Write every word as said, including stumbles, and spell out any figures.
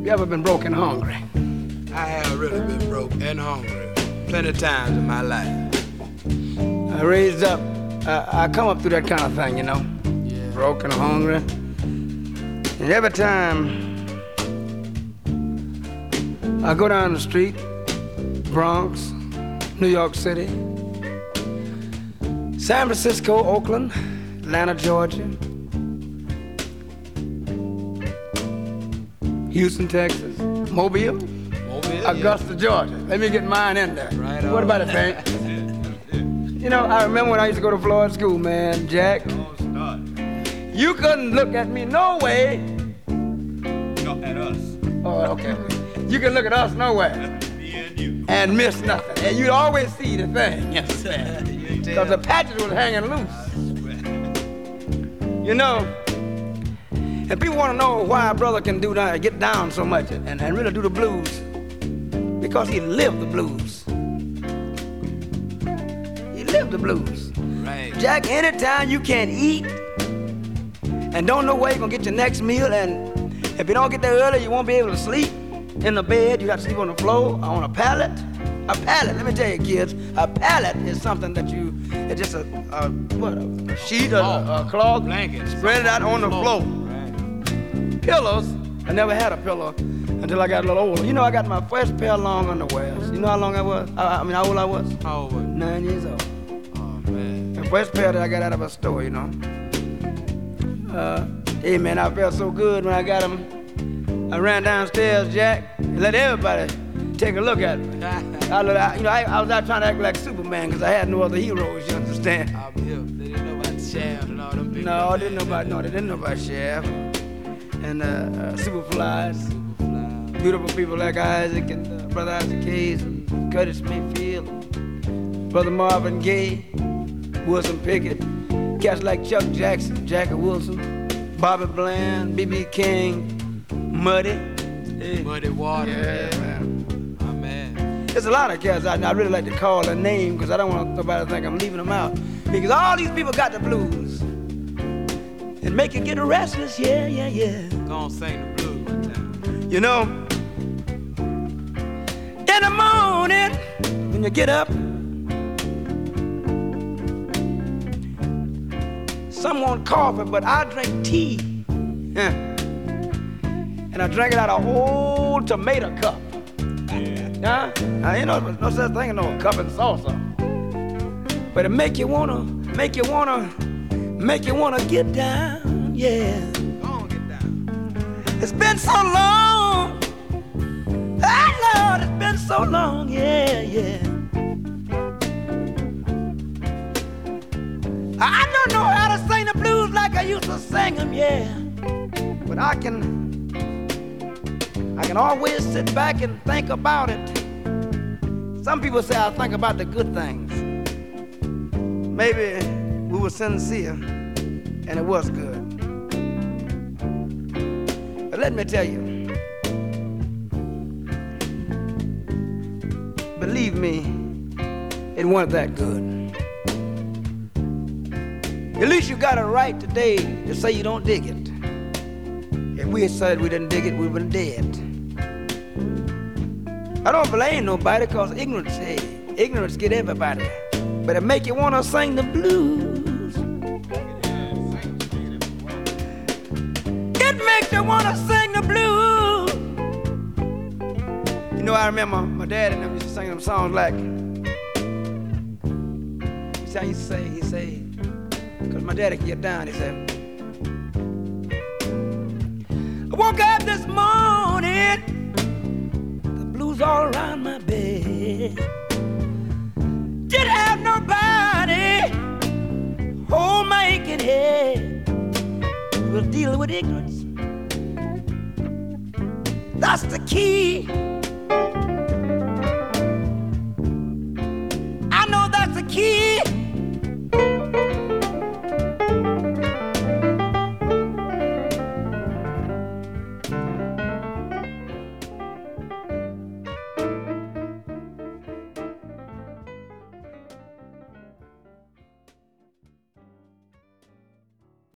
You ever been broke and hungry? I have really been broke and hungry plenty of times in my life. I raised up, I, I come up through that kind of thing, you know? Yeah. Broke and hungry. And every time I go down the street, Bronx, New York City, San Francisco, Oakland, Atlanta, Georgia, Houston, Texas, Mobile, Mobile, Augusta, yeah. Georgia. Let me get mine in there. Right What on. about it, Bank? You know, I remember when I used to go to Florida school, man, Jack. You couldn't look at me no way. No, at us. Oh, okay. You can look at us no way. Me and you. And miss nothing. And you'd always see the thing. Yes, sir. Because the patches was hanging loose. You know, and people want to know why a brother can do that, get down so much and, and really do the blues. Because he lived the blues. He lived the blues. Right. Jack, anytime you can't eat and don't know where you're going to get your next meal, and if you don't get there early, you won't be able to sleep in the bed. You got to sleep on the floor, on a pallet. A pallet, let me tell you, kids, a pallet is something that you, it's just a, a what, a sheet or a, a cloth, Blanket. spread it out on the floor. Right. Pillows, I never had a pillow until I got a little older. You know, I got my first pair of long underwears. You know how long I was? I, I mean, how old I was? How old were you? Nine years old. Oh, man. The first pair that I got out of a store, you know. Uh, hey, man, I felt so good when I got them. I ran downstairs, Jack, and let everybody take a look at me. I, look, I, you know, I, I was out trying to act like Superman because I had no other heroes, you understand? I'm here. They didn't know about Shaft and all them big No, I didn't know about, no, they didn't know about Shaft and uh, uh, Superflies. Superfly. Beautiful people like Isaac and uh, Brother Isaac Hayes and Curtis Mayfield, Brother Marvin Gaye, Wilson Pickett, cats like Chuck Jackson, Jackie Wilson, Bobby Bland, B B King, Muddy. Hey. Muddy Water. Yeah, man. Oh, man. There's a lot of cats out there I really like to call their name because I don't want nobody to think I'm leaving them out. Because all these people got the blues. And make you get restless, yeah, yeah, yeah. Go on, sing the blues one time. You know, in the morning, when you get up, some want coffee, but I drink tea. Yeah. And I drink it out of an old tomato cup. Yeah. Huh? Now, ain't no, no such thing as no cup and saucer. But it make you wanna, make you wanna, make you wanna get down, yeah. Go on, get down. It's been so long. Oh, Lord, it's been so long, yeah, yeah. I don't know how to sing the blues like I used to sing them, yeah. But I can, I can always sit back and think about it. Some people say I think about the good things. Maybe we were sincere and it was good. But let me tell you, believe me, it wasn't that good. At least you got a right today to say you don't dig it. If we had said we didn't dig it, we would have been dead. I don't blame nobody because ignorance, hey, ignorance get everybody. But it make you want to sing the blues. It makes you want to sing the blues. You know, I remember my dad and them used to sing them songs like, you see how he say, he say, because my daddy can get down, he said, I woke up this morning, the blues all around my bed. Didn't have nobody hold my aching head. We'll deal with ignorance. That's the key